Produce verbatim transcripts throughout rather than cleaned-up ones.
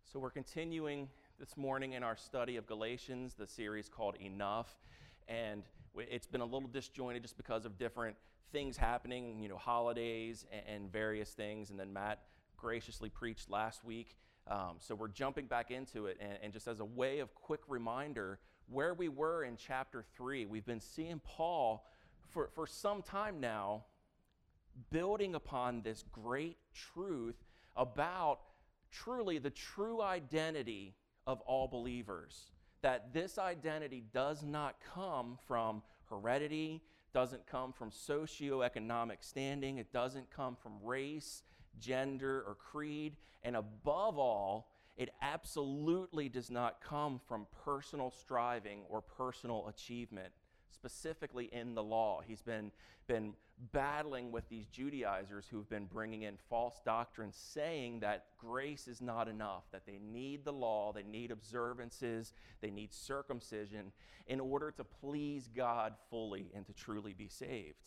So we're continuing this morning in our study of Galatians, the series called Enough, and it's been a little disjointed just because of different things happening, you know, holidays and various things, and then Matt graciously preached last week. Um, so we're jumping back into it, and, and just as a way of quick reminder, where we were in chapter three, we've been seeing Paul for, for some time now building upon this great truth about truly the true identity of all believers. That this identity does not come from heredity, doesn't come from socioeconomic standing, it doesn't come from race, gender, or creed, and above all, it absolutely does not come from personal striving or personal achievement, specifically in the law. He's been, been battling with these Judaizers who've been bringing in false doctrines, saying that grace is not enough, that they need the law, they need observances, they need circumcision in order to please God fully and to truly be saved.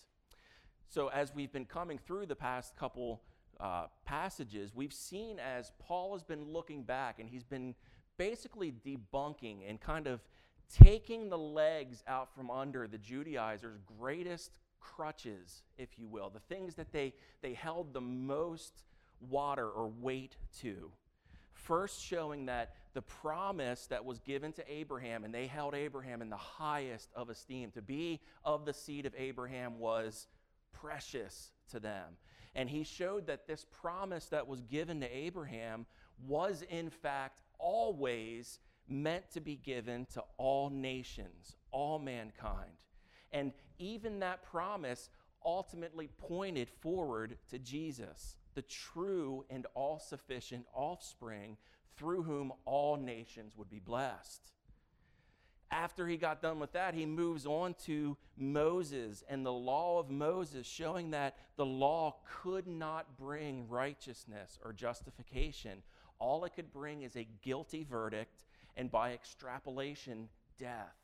So as we've been coming through the past couple uh, passages, we've seen as Paul has been looking back and he's been basically debunking and kind of taking the legs out from under the Judaizers' greatest crutches, if you will, the things that they, they held the most water or weight to. First showing that the promise that was given to Abraham, and they held Abraham in the highest of esteem, to be of the seed of Abraham was precious to them. And he showed that this promise that was given to Abraham was in fact always meant to be given to all nations, all mankind. And even that promise ultimately pointed forward to Jesus, the true and all-sufficient offspring through whom all nations would be blessed. After he got done with that, he moves on to Moses and the law of Moses, showing that the law could not bring righteousness or justification. All it could bring is a guilty verdict, and by extrapolation, death.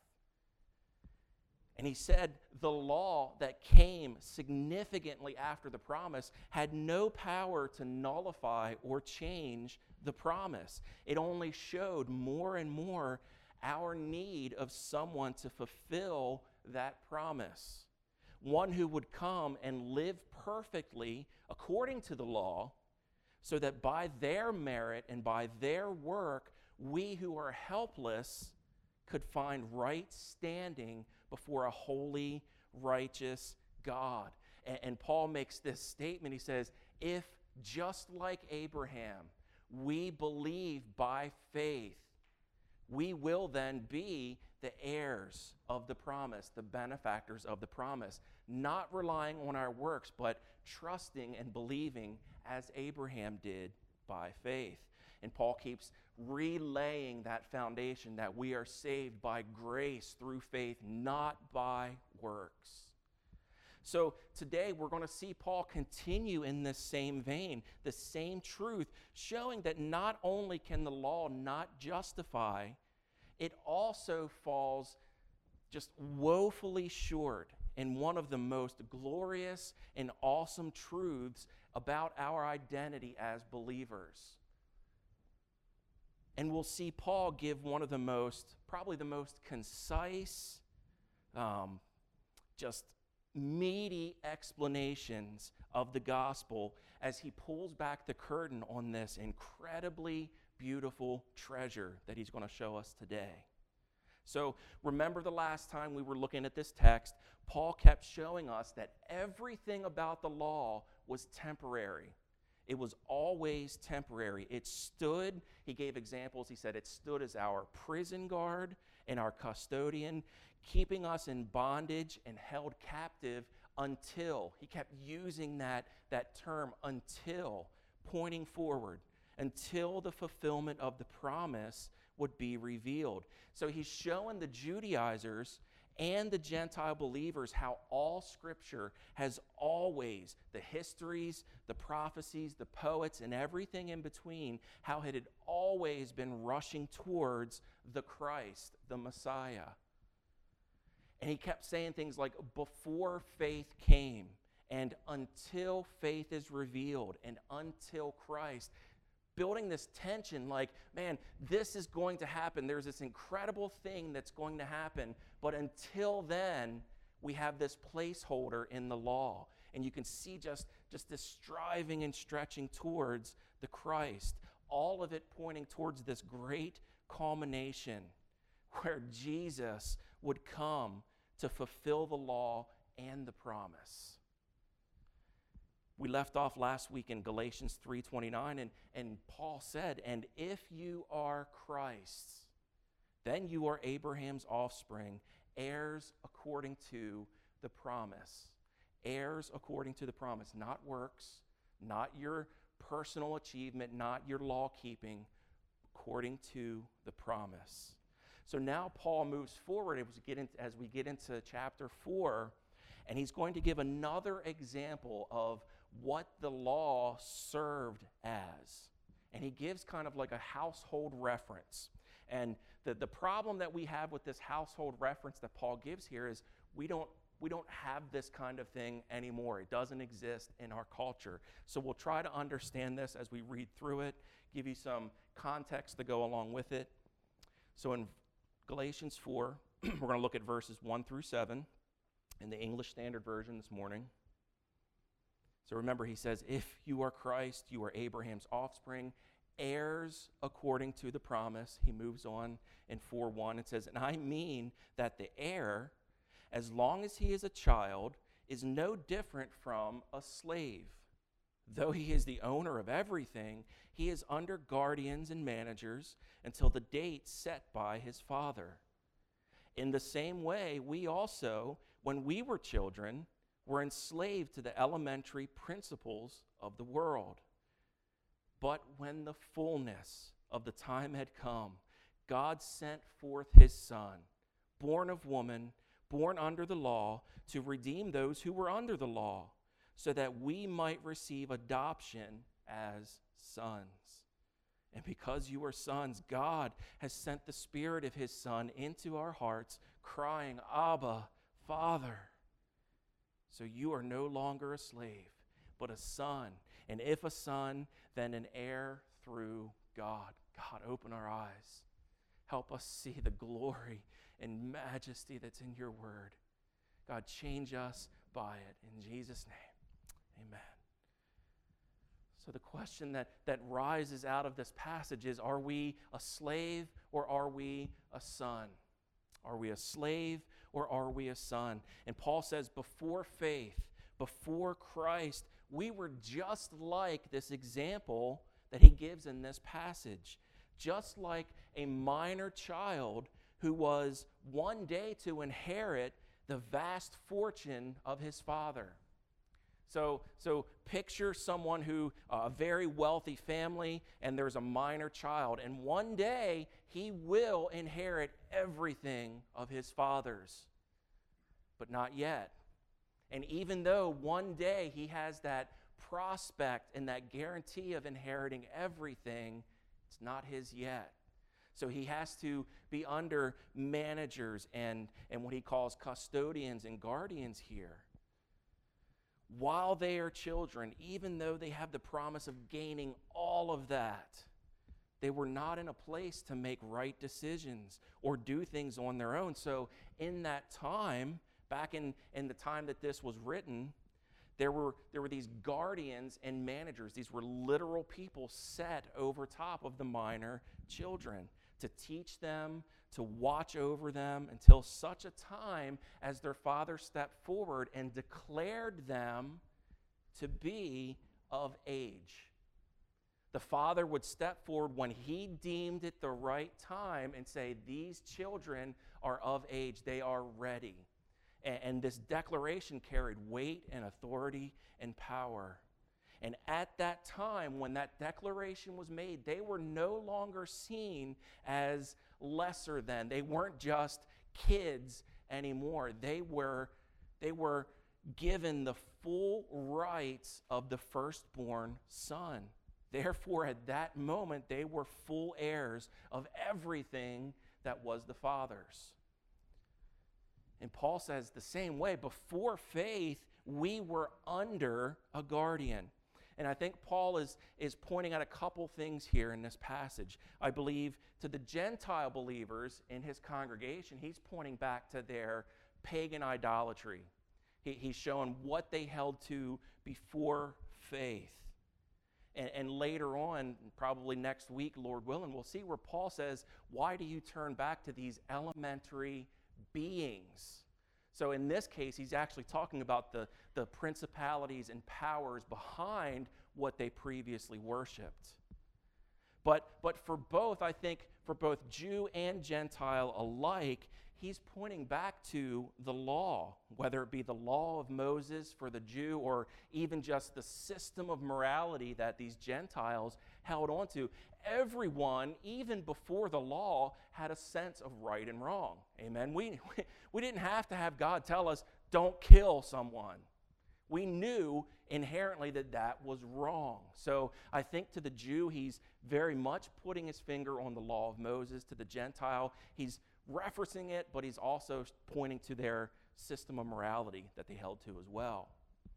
And he said the law that came significantly after the promise had no power to nullify or change the promise. It only showed more and more our need of someone to fulfill that promise. One who would come and live perfectly according to the law, so that by their merit and by their work, we who are helpless could find right standing before a holy, righteous God. And, and Paul makes this statement. He says, if just like Abraham, we believe by faith, we will then be the heirs of the promise, the benefactors of the promise, not relying on our works, but trusting and believing as Abraham did by faith. And Paul keeps relaying that foundation that we are saved by grace through faith, not by works. So today we're going to see Paul continue in this same vein, the same truth, showing that not only can the law not justify, it also falls just woefully short in one of the most glorious and awesome truths about our identity as believers. And we'll see Paul give one of the most, probably the most concise, um, just meaty explanations of the gospel as he pulls back the curtain on this incredibly beautiful treasure that he's going to show us today. So remember the last time we were looking at this text, Paul kept showing us that everything about the law was temporary. It was always temporary. It stood, he gave examples, he said it stood as our prison guard and our custodian, keeping us in bondage and held captive until, he kept using that, that term until, pointing forward, until the fulfillment of the promise would be revealed. So he's showing the Judaizers and the Gentile believers how all Scripture has always, the histories, the prophecies, the poets, and everything in between, how it had always been rushing towards the Christ, the Messiah. And he kept saying things like, before faith came, and until faith is revealed, and until Christ, building this tension like, man, this is going to happen. There's this incredible thing that's going to happen. But until then, we have this placeholder in the law. And you can see just, just this striving and stretching towards the Christ. All of it pointing towards this great culmination where Jesus would come to fulfill the law and the promise. We left off last week in Galatians three twenty-nine, and, and Paul said, and if you are Christ's, then you are Abraham's offspring, heirs according to the promise. Heirs according to the promise, not works, not your personal achievement, not your law keeping, according to the promise. So now Paul moves forward as we get into, as we get into chapter four, and he's going to give another example of what the law served as. And he gives kind of like a household reference. And the, the problem that we have with this household reference that Paul gives here is we don't we don't have this kind of thing anymore. It doesn't exist in our culture. So we'll try to understand this as we read through it, give you some context to go along with it. So in Galatians four, we're going to look at verses one through seven in the English Standard Version this morning. So remember, he says, if you are Christ, you are Abraham's offspring, heirs according to the promise. He moves on in four one. It says, and I mean that the heir, as long as he is a child, is no different from a slave. Though he is the owner of everything, he is under guardians and managers until the date set by his father. In the same way, we also, when we were children, were enslaved to the elementary principles of the world. But when the fullness of the time had come, God sent forth his Son, born of woman, born under the law, to redeem those who were under the law, so that we might receive adoption as sons. And because you are sons, God has sent the Spirit of his Son into our hearts, crying, Abba, Father. So you are no longer a slave, but a son. And if a son, then an heir through God. God, open our eyes. Help us see the glory and majesty that's in your word. God, change us by it. In Jesus' name, amen. So the question that, that rises out of this passage is, are we a slave or are we a son? Are we a slave or are we a son? And Paul says, before faith, before Christ, we were just like this example that he gives in this passage. Just like a minor child who was one day to inherit the vast fortune of his father. So, so picture someone who, uh, a very wealthy family, and there's a minor child, and one day he will inherit everything of his father's, but not yet. And even though one day he has that prospect and that guarantee of inheriting everything, it's not his yet. So he has to be under managers and, and what he calls custodians and guardians here. While they are children, even though they have the promise of gaining all of that, they were not in a place to make right decisions or do things on their own. So in that time, back in, in the time that this was written, there were, there were these guardians and managers. These were literal people set over top of the minor children to teach them, to watch over them until such a time as their father stepped forward and declared them to be of age. The father would step forward when he deemed it the right time and say, these children are of age, they are ready. And, and this declaration carried weight and authority and power. And at that time, when that declaration was made, they were no longer seen as lesser than. They weren't just kids anymore. They were, they were given the full rights of the firstborn son. Therefore, at that moment, they were full heirs of everything that was the Father's. And Paul says the same way, before faith, we were under a guardian. And I think Paul is, is pointing out a couple things here in this passage. I believe to the Gentile believers in his congregation, he's pointing back to their pagan idolatry. He, he's showing what they held to before faith. And, and later on, probably next week, Lord willing, we'll see where Paul says, why do you turn back to these elementary beings? So in this case, he's actually talking about the, the principalities and powers behind what they previously worshipped. But, but for both, I think, for both Jew and Gentile alike, he's pointing back to the law, whether it be the law of Moses for the Jew or even just the system of morality that these Gentiles held on to. Everyone, even before the law, had a sense of right and wrong. Amen. We, we, we didn't have to have God tell us, don't kill someone. We knew inherently that that was wrong. So I think to the Jew, he's very much putting his finger on the law of Moses. To the Gentile, he's referencing it, but he's also pointing to their system of morality that they held to as well.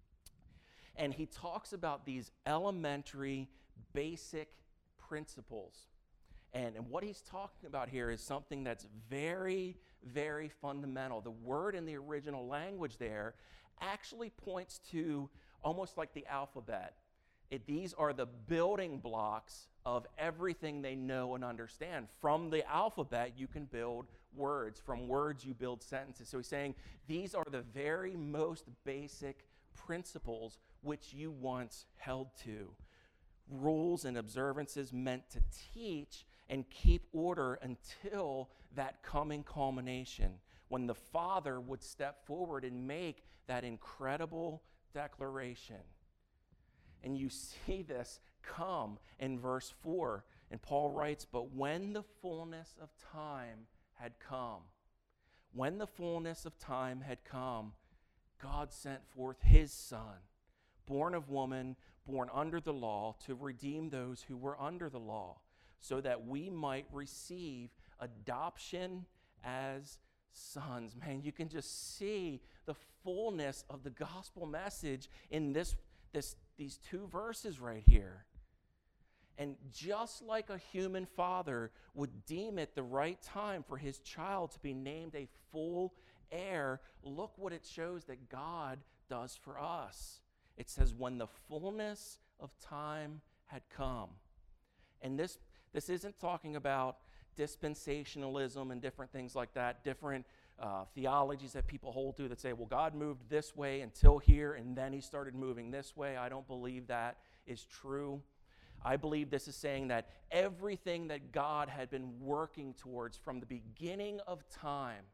And he talks about these elementary, basic principles. And, and what he's talking about here is something that's very, very fundamental. The word in the original language there actually points to almost like the alphabet. It, these are the building blocks of everything they know and understand. From the alphabet, you can build words. From words, you build sentences. So he's saying these are the very most basic principles which you once held to. Rules and observances meant to teach and keep order until that coming culmination, when the Father would step forward and make that incredible declaration. And you see this come in verse four. And Paul writes, but when the fullness of time had come, when the fullness of time had come, God sent forth his Son, born of woman, born under the law, to redeem those who were under the law, so that we might receive adoption as sons. Man, you can just see the fullness of the gospel message in this, this, these two verses right here. And just like a human father would deem it the right time for his child to be named a full heir, look what it shows that God does for us. It says, when the fullness of time had come. And this, this isn't talking about dispensationalism and different things like that, different uh, theologies that people hold to that say, well, God moved this way until here, and then he started moving this way. I don't believe that is true. I believe this is saying that everything that God had been working towards from the beginning of time,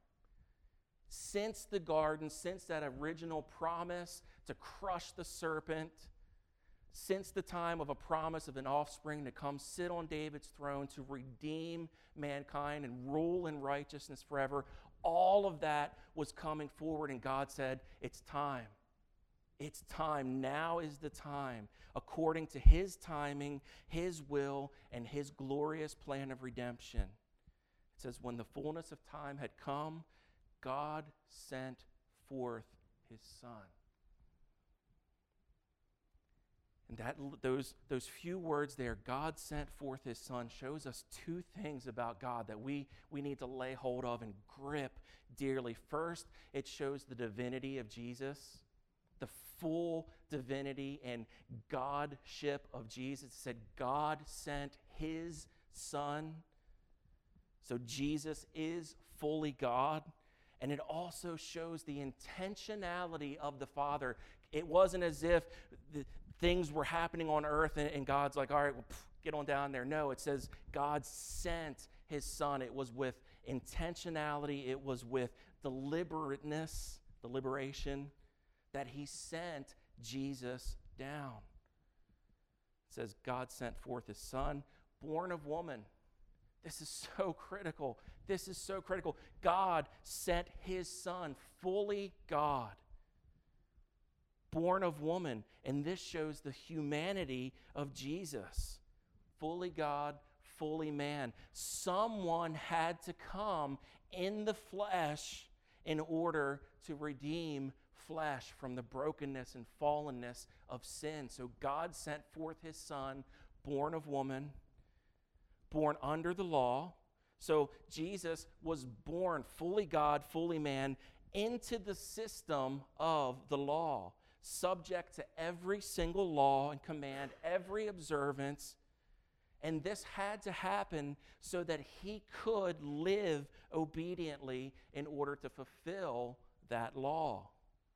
since the garden, since that original promise to crush the serpent, since the time of a promise of an offspring to come sit on David's throne to redeem mankind and rule in righteousness forever, all of that was coming forward, and God said, it's time. It's time. Now is the time, according to his timing, his will, and his glorious plan of redemption. It says, when the fullness of time had come, God sent forth his Son. And that those, those few words there, God sent forth his Son, shows us two things about God that we, we need to lay hold of and grip dearly. First, it shows the divinity of Jesus, the full divinity and Godship of Jesus. It said God sent his Son. So Jesus is fully God. And it also shows the intentionality of the Father. It wasn't as if the things were happening on earth and, and God's like, all right, well, pff, get on down there. No, it says God sent his Son. It was with intentionality. It was with deliberateness, deliberation, that he sent Jesus down. It says God sent forth his Son, born of woman. This is so critical. This is so critical. God sent his Son, fully God, born of woman. And this shows the humanity of Jesus. Fully God, fully man. Someone had to come in the flesh in order to redeem flesh from the brokenness and fallenness of sin. So God sent forth his Son, born of woman, born under the law. So Jesus was born fully God, fully man, into the system of the law, subject to every single law and command, every observance. And this had to happen so that he could live obediently in order to fulfill that law.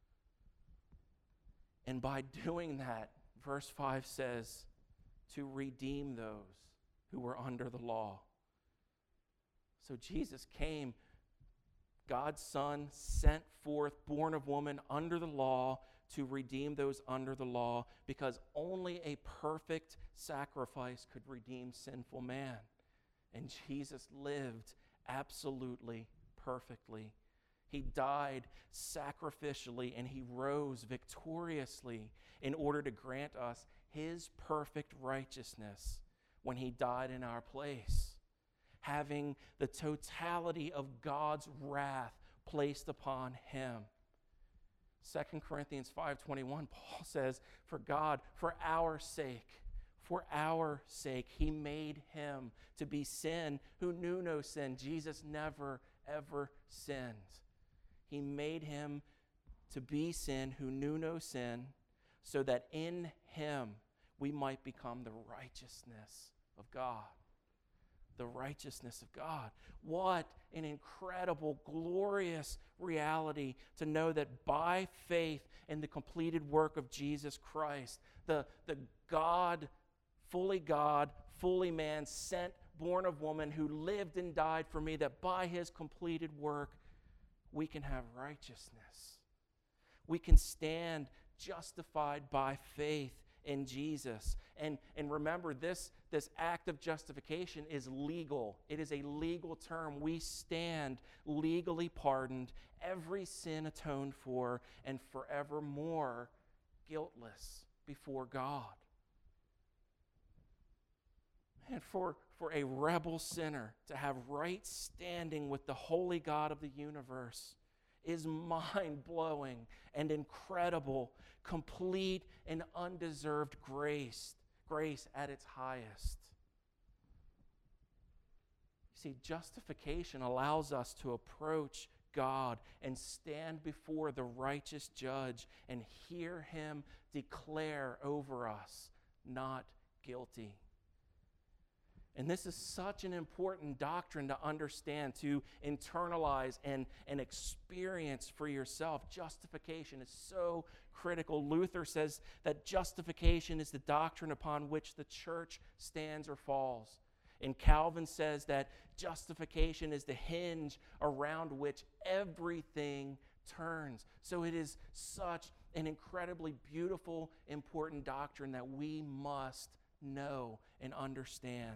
And by doing that, verse five says, to redeem those who were under the law. So Jesus came, God's Son, sent forth, born of woman, under the law, to redeem those under the law, because only a perfect sacrifice could redeem sinful man. And Jesus lived absolutely perfectly. He died sacrificially, and he rose victoriously in order to grant us his perfect righteousness when he died in our place, having the totality of God's wrath placed upon him. Second Corinthians five twenty-one, Paul says, for God, for our sake, for our sake, he made him to be sin who knew no sin. Jesus never, ever sinned. He made him to be sin who knew no sin, so that in him we might become the righteousness of God. The righteousness of God. What an incredible, glorious reality to know that by faith in the completed work of Jesus Christ, the, the God, fully God, fully man, sent, born of woman, who lived and died for me, that by his completed work we can have righteousness. We can stand justified by faith in Jesus. And, and remember, this, this act of justification is legal. It is a legal term. We stand legally pardoned, every sin atoned for, and forevermore guiltless before God. And for, for a rebel sinner to have right standing with the holy God of the universe is mind-blowing and incredible, complete and undeserved grace, grace at its highest. You see, justification allows us to approach God and stand before the righteous judge and hear him declare over us, not guilty. And this is such an important doctrine to understand, to internalize and, and experience for yourself. Justification is so critical. Luther says that justification is the doctrine upon which the church stands or falls. And Calvin says that justification is the hinge around which everything turns. So it is such an incredibly beautiful, important doctrine that we must know and understand.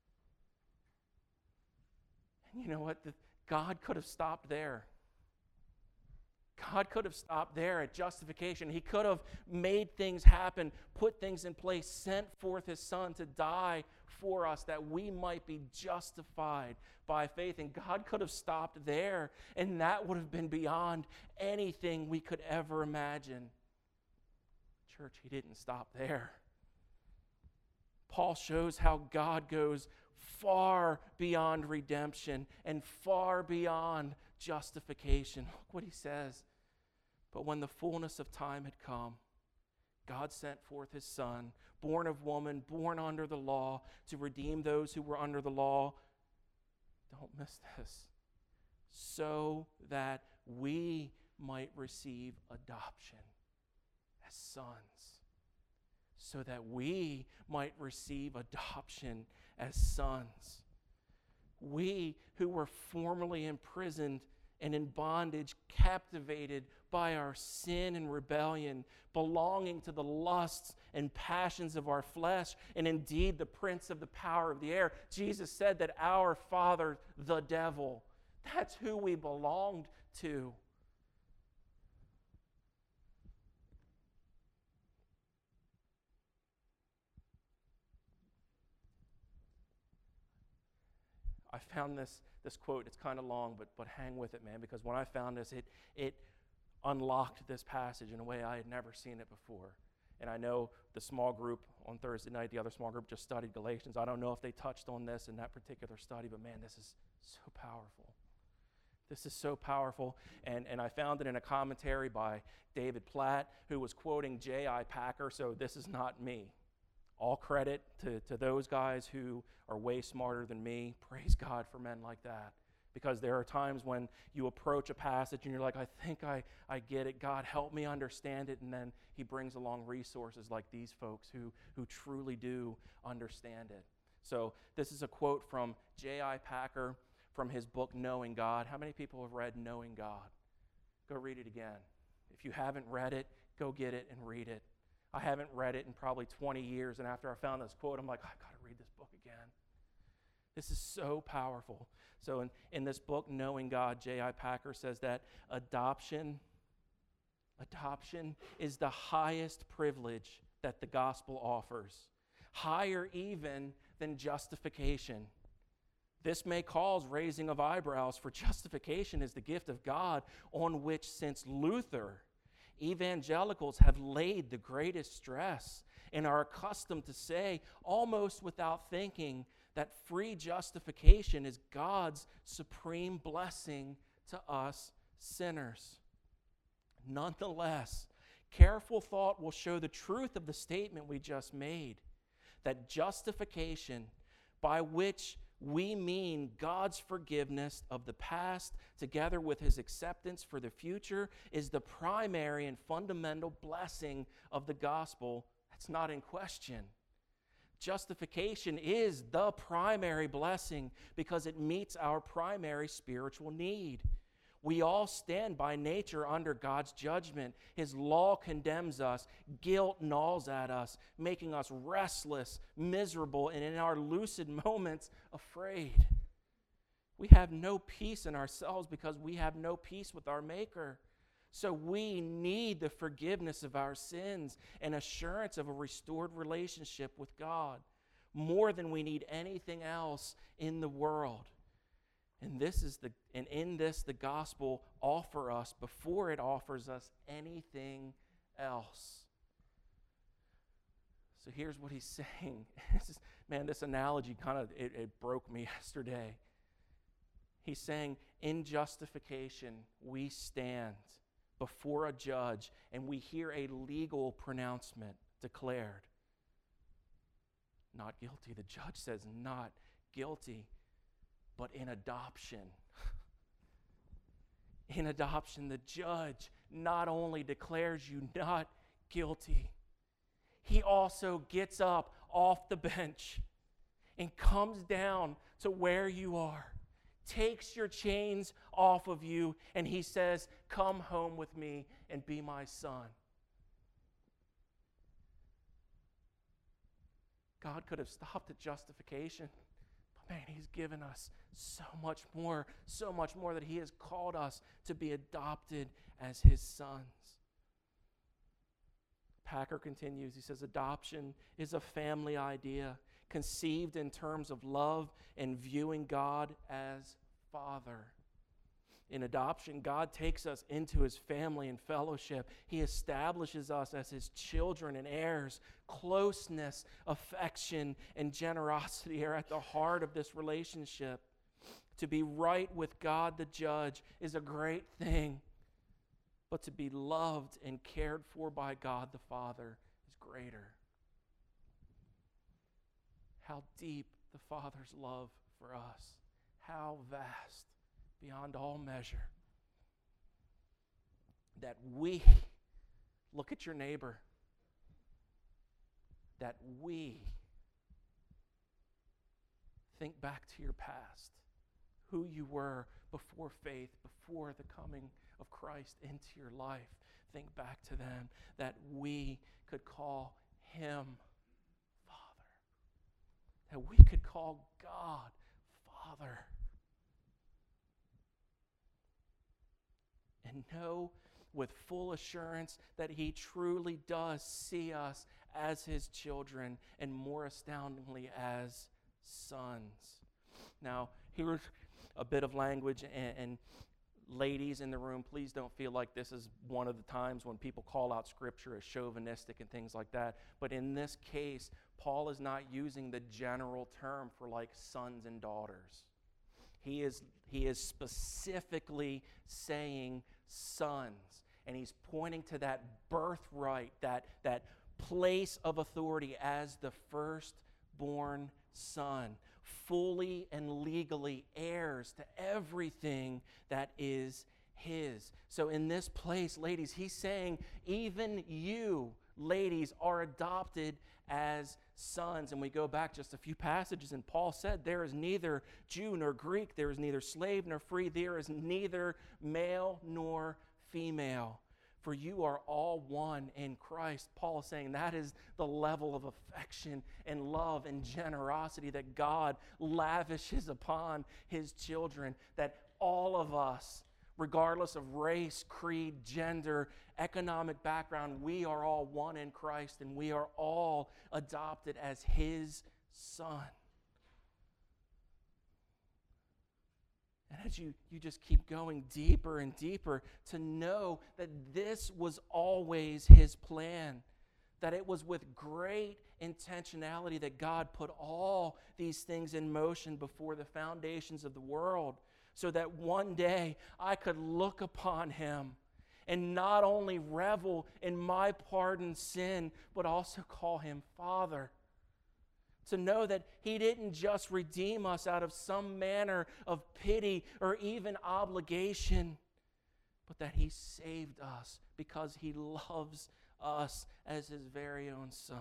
And you know what? The, God could have stopped there. God could have stopped there at justification. He could have made things happen, put things in place, sent forth his Son to die for us that we might be justified by faith. And God could have stopped there, and that would have been beyond anything we could ever imagine. Church, he didn't stop there. Paul shows how God goes far beyond redemption and far beyond justification. Look what he says. But when the fullness of time had come, God sent forth his Son, born of woman, born under the law, to redeem those who were under the law. Don't miss this. So that we might receive adoption as sons. So that we might receive adoption as sons. We who were formerly imprisoned and in bondage, captivated by our sin and rebellion, belonging to the lusts and passions of our flesh, and indeed the prince of the power of the air. Jesus said that our father, the devil, that's who we belonged to. I found this, this quote. It's kind of long, but, but hang with it, man, because when I found this, it, it unlocked this passage in a way I had never seen it before. And I know the small group on Thursday night, the other small group just studied Galatians. I don't know if they touched on this in that particular study, but man, this is so powerful. This is so powerful. And, and I found it in a commentary by David Platt, who was quoting J I Packer, so this is not me. All credit to, to those guys who are way smarter than me. Praise God for men like that. Because there are times when you approach a passage and you're like, I think I, I get it. God, help me understand it. And then he brings along resources like these folks who, who truly do understand it. So this is a quote from J I Packer from his book, Knowing God. How many people have read Knowing God? Go read it again. If you haven't read it, go get it and read it. I haven't read it in probably twenty years, and after I found this quote, I'm like, I've got to read this book again. This is so powerful. So in, in this book, Knowing God, J I Packer says that adoption, adoption is the highest privilege that the gospel offers, higher even than justification. This may cause raising of eyebrows, for justification is the gift of God on which, since Luther, evangelicals have laid the greatest stress and are accustomed to say, almost without thinking, that free justification is God's supreme blessing to us sinners. Nonetheless, careful thought will show the truth of the statement we just made, that justification, by which we mean God's forgiveness of the past together with his acceptance for the future, is the primary and fundamental blessing of the gospel. That's not in question. Justification is the primary blessing because it meets our primary spiritual need. We all stand by nature under God's judgment. His law condemns us. Guilt gnaws at us, making us restless, miserable, and in our lucid moments, afraid. We have no peace in ourselves because we have no peace with our Maker. So we need the forgiveness of our sins and assurance of a restored relationship with God more than we need anything else in the world. And this is the and in this the gospel offers us before it offers us anything else. So here's what he's saying. This is, man, this analogy kind of it, it broke me yesterday. He's saying in justification we stand before a judge and we hear a legal pronouncement declared. Not guilty. The judge says not guilty. But in adoption, in adoption, the judge not only declares you not guilty, he also gets up off the bench and comes down to where you are, takes your chains off of you, and he says, come home with me and be my son. God could have stopped at justification. Man, he's given us so much more, so much more that he has called us to be adopted as his sons. Packer continues, he says, adoption is a family idea conceived in terms of love and viewing God as Father. In adoption, God takes us into his family and fellowship. He establishes us as his children and heirs. Closeness, affection, and generosity are at the heart of this relationship. To be right with God the judge is a great thing, but to be loved and cared for by God the Father is greater. How deep the Father's love for us. How vast. Beyond all measure, that we, look at your neighbor, that we think back to your past, who you were before faith, before the coming of Christ into your life. Think back to them, that we could call him Father, that we could call God Father. And know with full assurance that he truly does see us as his children, and more astoundingly as sons. Now, here's a bit of language, and, and ladies in the room, please don't feel like this is one of the times when people call out Scripture as chauvinistic and things like that. But in this case, Paul is not using the general term for like sons and daughters. He is, he is specifically saying sons. And he's pointing to that birthright, that, that place of authority as the firstborn son, fully and legally heirs to everything that is his. So in this place, ladies, he's saying even you, ladies, are adopted as sons. And we go back just a few passages, and Paul said, there is neither Jew nor Greek, there is neither slave nor free, there is neither male nor female, for you are all one in Christ. Paul is saying that is the level of affection and love and generosity that God lavishes upon his children, that all of us, regardless of race, creed, gender, economic background, we are all one in Christ, and we are all adopted as his son. And as you, you just keep going deeper and deeper to know that this was always his plan, that it was with great intentionality that God put all these things in motion before the foundations of the world, so that one day I could look upon him and not only revel in my pardoned sin, but also call him Father. To know that he didn't just redeem us out of some manner of pity or even obligation, but that he saved us because he loves us as his very own son.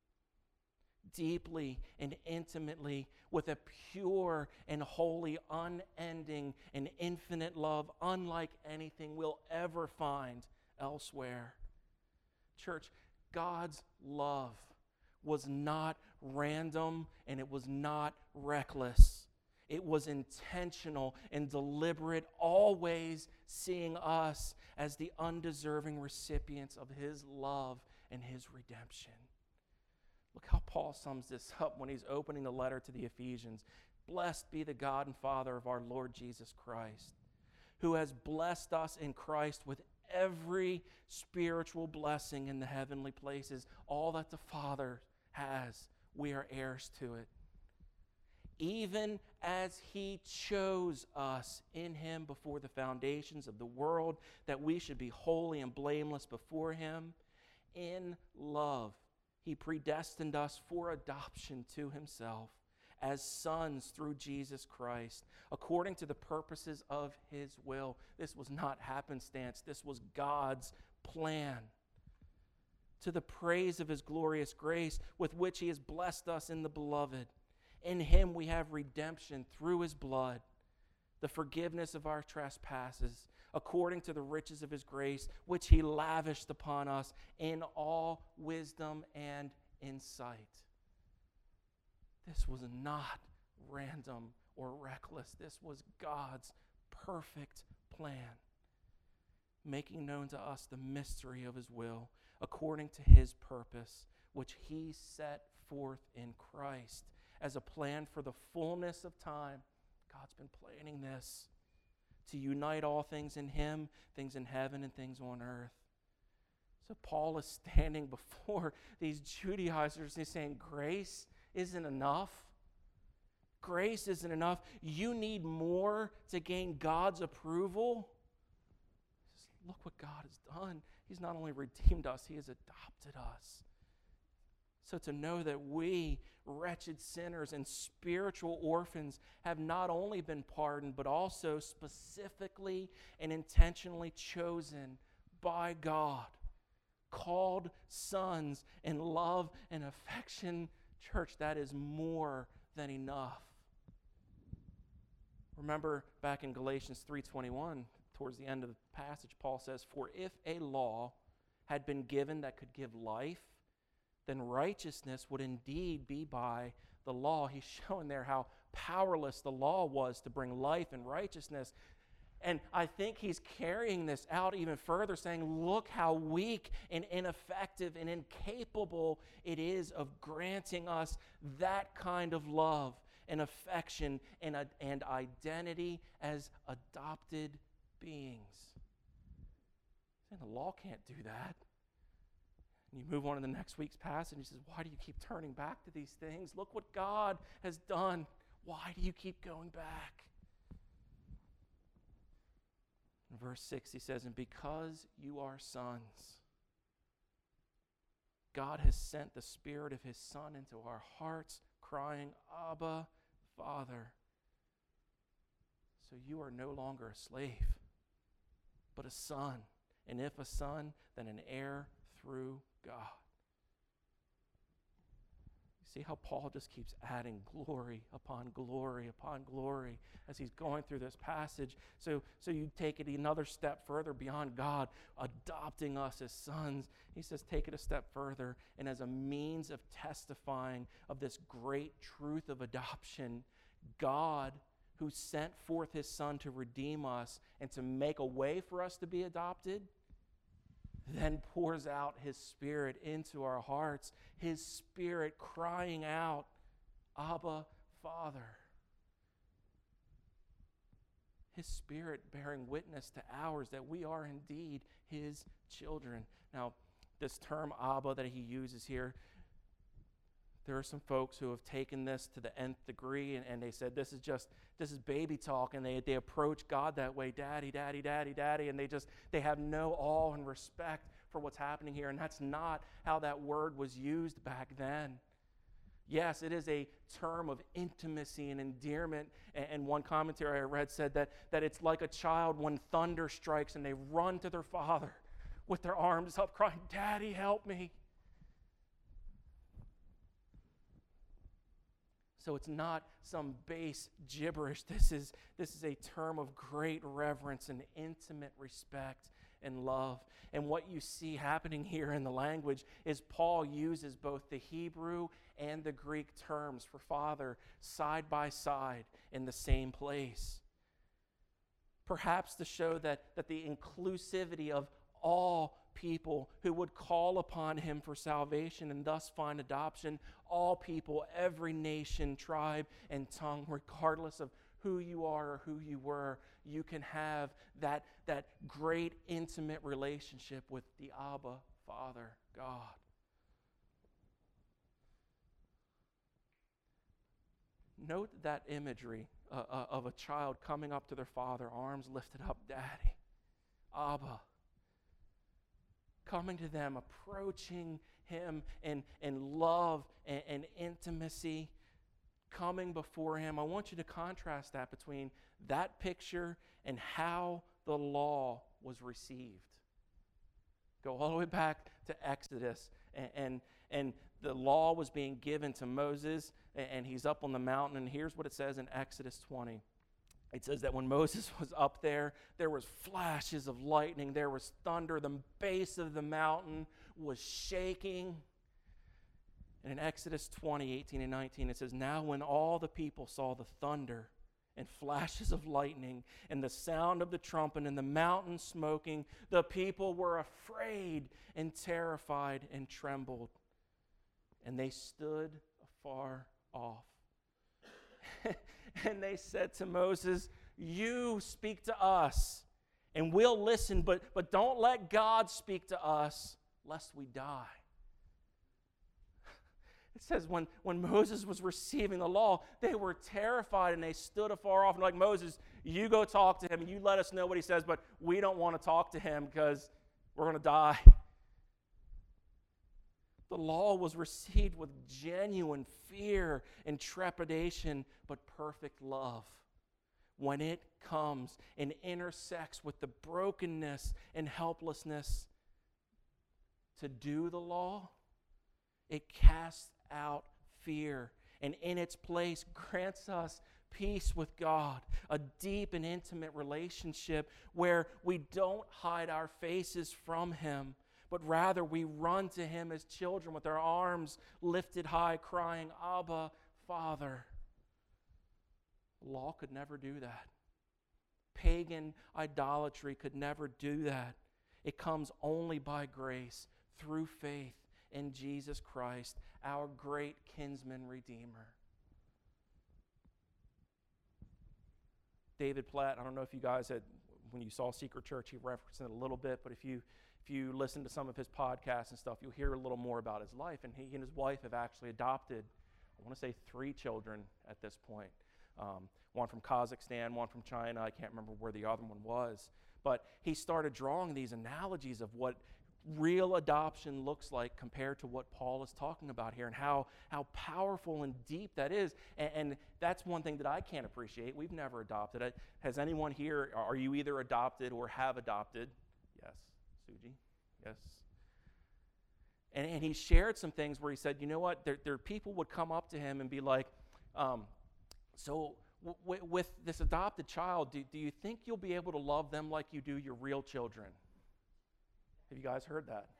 Deeply and intimately, with a pure and holy, unending and infinite love unlike anything we'll ever find elsewhere. Church, God's love was not random, and it was not reckless. It was intentional and deliberate, always seeing us as the undeserving recipients of his love and his redemption. Look how Paul sums this up when he's opening the letter to the Ephesians. Blessed be the God and Father of our Lord Jesus Christ, who has blessed us in Christ with every spiritual blessing in the heavenly places. All that the Father has, we are heirs to it. Even as he chose us in him before the foundations of the world, that we should be holy and blameless before him, in love he predestined us for adoption to himself as sons through Jesus Christ, according to the purposes of his will. This was not happenstance. This was God's plan. To the praise of his glorious grace, with which he has blessed us in the beloved. In him we have redemption through his blood, the forgiveness of our trespasses, according to the riches of his grace, which he lavished upon us in all wisdom and insight. This was not random or reckless. This was God's perfect plan, making known to us the mystery of his will, according to his purpose, which he set forth in Christ as a plan for the fullness of time. God's been planning this, to unite all things in him, things in heaven and things on earth. So Paul is standing before these Judaizers and he's saying, grace isn't enough. Grace isn't enough. You need more to gain God's approval. Just look what God has done. He's not only redeemed us, he has adopted us. So to know that we, wretched sinners and spiritual orphans, have not only been pardoned, but also specifically and intentionally chosen by God, called sons in love and affection, church, that is more than enough. Remember back in Galatians three twenty-one, towards the end of the passage, Paul says, for if a law had been given that could give life, then righteousness would indeed be by the law. He's showing there how powerless the law was to bring life and righteousness. And I think he's carrying this out even further, saying, look how weak and ineffective and incapable it is of granting us that kind of love and affection and, and identity as adopted beings. And the law can't do that. And you move on to the next week's passage, and he says, why do you keep turning back to these things? Look what God has done. Why do you keep going back? In verse six, he says, and because you are sons, God has sent the Spirit of his Son into our hearts, crying, Abba, Father. So you are no longer a slave, but a son. And if a son, then an heir through God. You see how Paul just keeps adding glory upon glory upon glory as he's going through this passage. So, so you take it another step further beyond God adopting us as sons. He says, take it a step further, and as a means of testifying of this great truth of adoption, God, who sent forth his Son to redeem us and to make a way for us to be adopted, then pours out his Spirit into our hearts, his Spirit crying out, Abba, Father. His Spirit bearing witness to ours that we are indeed his children. Now, this term Abba that he uses here, there are some folks who have taken this to the nth degree, and, and they said this is just, this is baby talk, and they, they approach God that way, daddy, daddy, daddy, daddy, and they just, they have no awe and respect for what's happening here, and that's not how that word was used back then. Yes, it is a term of intimacy and endearment, and, and one commentary I read said that, that it's like a child when thunder strikes and they run to their father with their arms up crying, Daddy, help me. So it's not some base gibberish. This is, this is a term of great reverence and intimate respect and love. And what you see happening here in the language is Paul uses both the Hebrew and the Greek terms for father side by side in the same place. Perhaps to show that, that the inclusivity of all people who would call upon him for salvation and thus find adoption, all people, every nation, tribe, and tongue, regardless of who you are or who you were, you can have that, that great intimate relationship with the Abba, Father, God. Note that imagery uh, uh, of a child coming up to their father, arms lifted up, Daddy, Abba. Coming to them, approaching him in, in love and, and intimacy, coming before him. I want you to contrast that between that picture and how the law was received. Go all the way back to Exodus, and, and, and the law was being given to Moses, and, and he's up on the mountain, and here's what it says in Exodus twenty. It says that when Moses was up there, there was flashes of lightning, there was thunder, the base of the mountain was shaking. And in Exodus twenty, eighteen and nineteen, it says, now when all the people saw the thunder and flashes of lightning and the sound of the trumpet and the mountain smoking, the people were afraid and terrified and trembled. And they stood afar off. And they said to Moses, you speak to us, and we'll listen, but, but don't let God speak to us, lest we die. It says when, when Moses was receiving the law, they were terrified, and they stood afar off, and like, Moses, you go talk to him, and you let us know what he says, but we don't want to talk to him because we're going to die. The law was received with genuine fear and trepidation, but perfect love. When it comes and intersects with the brokenness and helplessness to do the law, it casts out fear, and in its place grants us peace with God, a deep and intimate relationship where we don't hide our faces from him, but rather we run to him as children with our arms lifted high, crying, Abba, Father. Law could never do that. Pagan idolatry could never do that. It comes only by grace, through faith in Jesus Christ, our great kinsman redeemer. David Platt, I don't know if you guys had when you saw Secret Church, he referenced it a little bit, but if you if you listen to some of his podcasts and stuff, you'll hear a little more about his life. And he and his wife have actually adopted, I want to say, three children at this point. Um, one from Kazakhstan, one from China. I can't remember where the other one was. But he started drawing these analogies of what real adoption looks like compared to what Paul is talking about here, and how, how powerful and deep that is. And, and that's one thing that I can't appreciate. We've never adopted it. Has anyone here, are you either adopted or have adopted? Yes. Suji? Yes. And, and he shared some things where he said, you know what, there, there people would come up to him and be like, um, so w- w- with this adopted child, do, do you think you'll be able to love them like you do your real children? Have you guys heard that?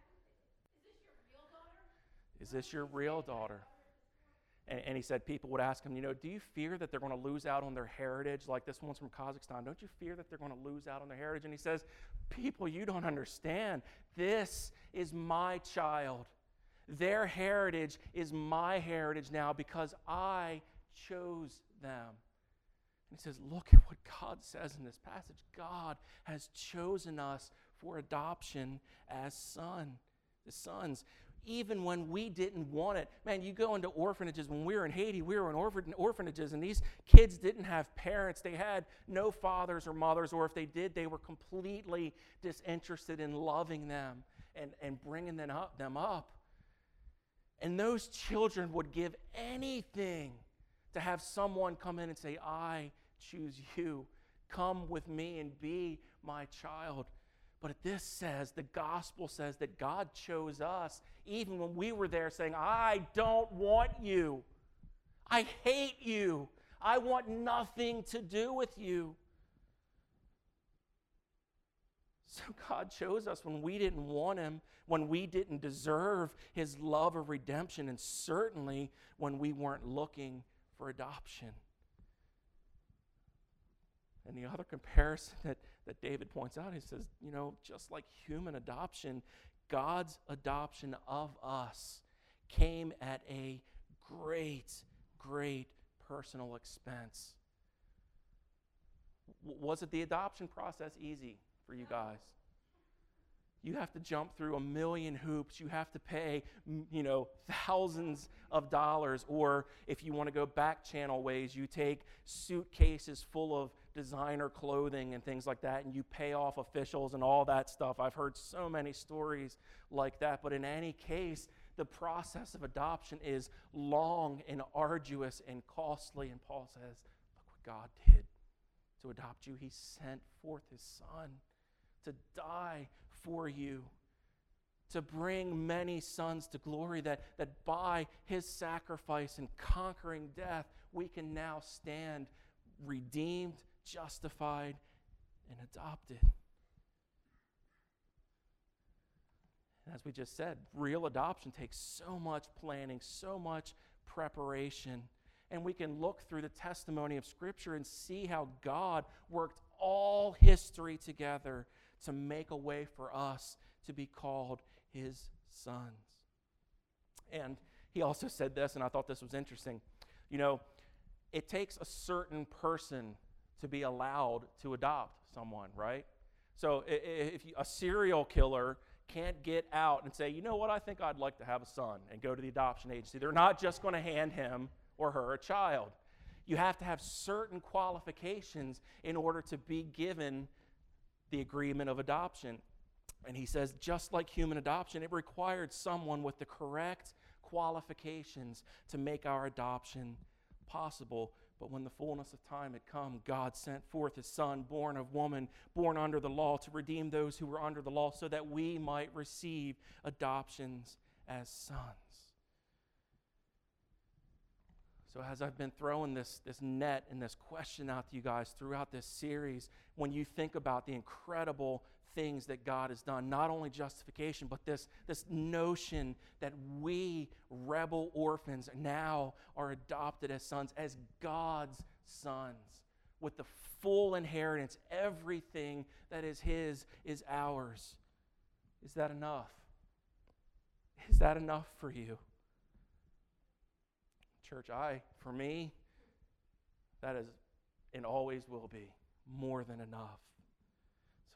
Is this your real daughter? And, and he said people would ask him, you know, do you fear that they're going to lose out on their heritage? Like this one's from Kazakhstan. Don't you fear that they're going to lose out on their heritage? And he says, people, you don't understand. This is my child. Their heritage is my heritage now because I chose them. And he says, look at what God says in this passage. God has chosen us for adoption as son, the sons, even when we didn't want it. Man, you go into orphanages. When we were in Haiti, we were in orphan- orphanages, and these kids didn't have parents. They had no fathers or mothers, or if they did, they were completely disinterested in loving them and, and bringing them up, them up. And those children would give anything to have someone come in and say, I choose you. Come with me and be my child. But this says, the gospel says that God chose us even when we were there saying, I don't want you. I hate you. I want nothing to do with you. So God chose us when we didn't want him, when we didn't deserve his love of redemption, and certainly when we weren't looking for adoption. And the other comparison that, that David points out, he says, you know, just like human adoption, God's adoption of us came at a great, great personal expense. W- was it the adoption process easy for you guys? You have to jump through a million hoops. You have to pay, you know, thousands of dollars. Or if you want to go back channel ways, you take suitcases full of designer clothing and things like that, and you pay off officials and all that stuff. I've heard so many stories like that. But in any case, the process of adoption is long and arduous and costly. And Paul says, look what God did to adopt you. He sent forth his son to die for you, to bring many sons to glory, that, that by his sacrifice and conquering death, we can now stand redeemed, justified, and adopted. And as we just said, real adoption takes so much planning, so much preparation. And we can look through the testimony of Scripture and see how God worked all history together to make a way for us to be called his sons. And he also said this, and I thought this was interesting. You know, it takes a certain person to be allowed to adopt someone, right? So if you, a serial killer can't get out and say, you know what, I think I'd like to have a son, and go to the adoption agency. They're not just going to hand him or her a child. You have to have certain qualifications in order to be given the agreement of adoption. And he says, just like human adoption, it required someone with the correct qualifications to make our adoption possible. But when the fullness of time had come, God sent forth his son, born of woman, born under the law, to redeem those who were under the law, so that we might receive adoptions as sons. So as I've been throwing this, this net and this question out to you guys throughout this series, when you think about the incredible things that God has done, not only justification, but this, this notion that we, rebel orphans, now are adopted as sons, as God's sons, with the full inheritance, everything that is his is ours. Is that enough? Is that enough for you? Church, I, for me, that is and always will be more than enough.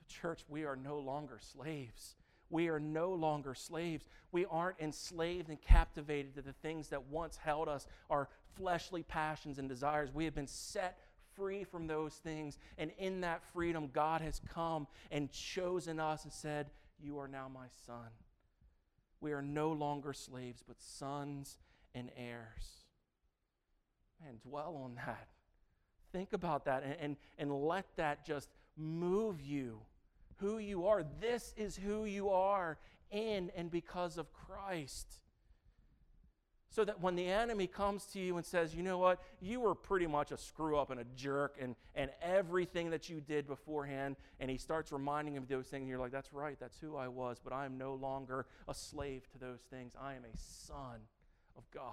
Church, we are no longer slaves. We are no longer slaves. We aren't enslaved and captivated to the things that once held us, our fleshly passions and desires. We have been set free from those things. And in that freedom, God has come and chosen us and said, you are now my son. We are no longer slaves, but sons and heirs. Man, dwell on that. Think about that and, and, and let that just move you. Who you are. This is who you are in and because of Christ. So that when the enemy comes to you and says, you know what, you were pretty much a screw up and a jerk and, and everything that you did beforehand, and he starts reminding him of those things, and you're like, that's right, that's who I was, but I am no longer a slave to those things. I am a son of God.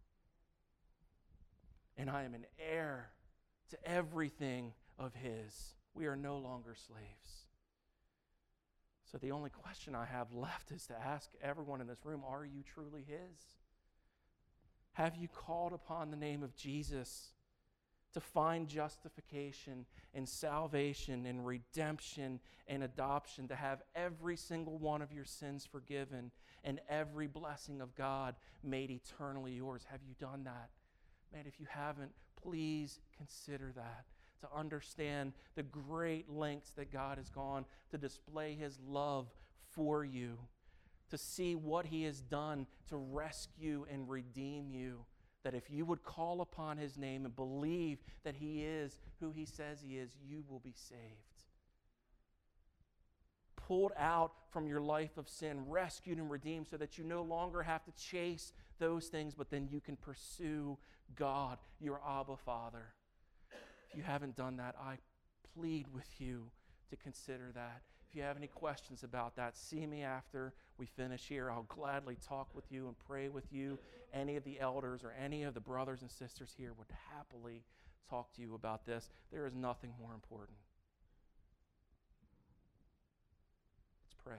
And I am an heir to everything of his. We are no longer slaves. So the only question I have left is to ask everyone in this room, are you truly his? Have you called upon the name of Jesus to find justification and salvation and redemption and adoption, to have every single one of your sins forgiven and every blessing of God made eternally yours? Have you done that? Man, if you haven't, please consider that. To understand the great lengths that God has gone to display his love for you, to see what he has done to rescue and redeem you, that if you would call upon his name and believe that he is who he says he is, you will be saved. Pulled out from your life of sin, rescued and redeemed so that you no longer have to chase those things, but then you can pursue God, your Abba Father. If you haven't done that, I plead with you to consider that. If you have any questions about that, see me after we finish here. I'll gladly talk with you and pray with you. Any of the elders or any of the brothers and sisters here would happily talk to you about this. There is nothing more important. Let's pray.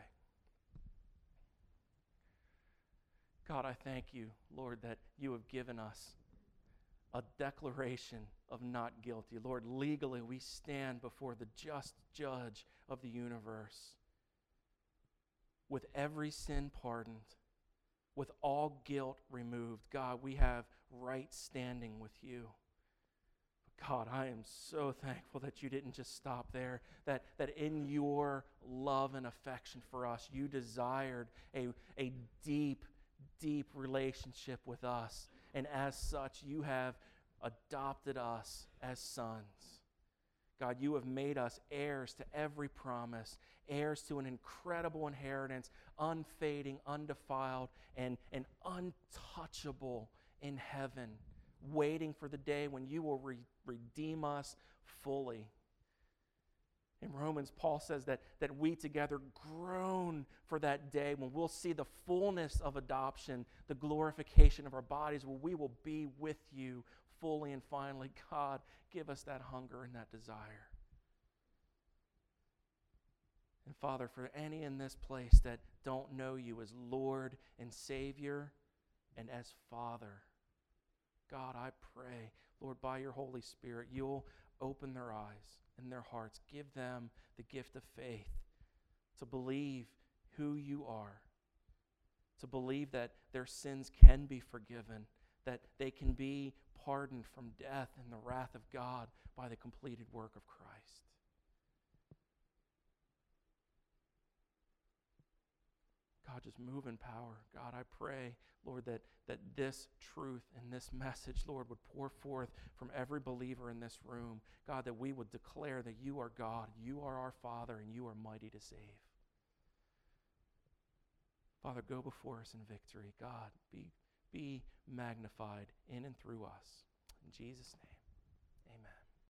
God, I thank you, Lord, that you have given us a declaration of not guilty. Lord, legally we stand before the just judge of the universe with every sin pardoned, with all guilt removed. God, we have right standing with you. But God, I am so thankful that you didn't just stop there, that, that in your love and affection for us, you desired a, a deep, deep relationship with us. And as such, you have adopted us as sons. God, you have made us heirs to every promise, heirs to an incredible inheritance, unfading, undefiled, and, and untouchable in heaven, waiting for the day when you will re- redeem us fully. In Romans, Paul says that, that we together groan for that day when we'll see the fullness of adoption, the glorification of our bodies, where we will be with you fully and finally. God, give us that hunger and that desire. And Father, for any in this place that don't know you as Lord and Savior and as Father, God, I pray, Lord, by your Holy Spirit, you'll open their eyes and their hearts. Give them the gift of faith to believe who you are, to believe that their sins can be forgiven, that they can be pardoned from death and the wrath of God by the completed work of Christ. God, just move in power. God, I pray, Lord, that, that this truth and this message, Lord, would pour forth from every believer in this room. God, that we would declare that you are God, you are our Father, and you are mighty to save. Father, go before us in victory. God, be, be magnified in and through us. In Jesus' name, amen.